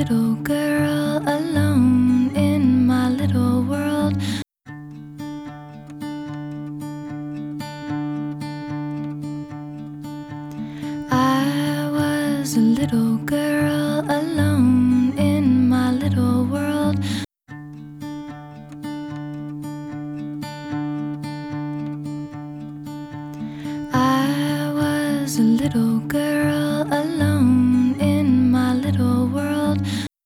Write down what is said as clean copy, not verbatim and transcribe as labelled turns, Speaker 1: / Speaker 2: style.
Speaker 1: little girl alone in my little world. I was a little girl alone in my little world. I was a little girl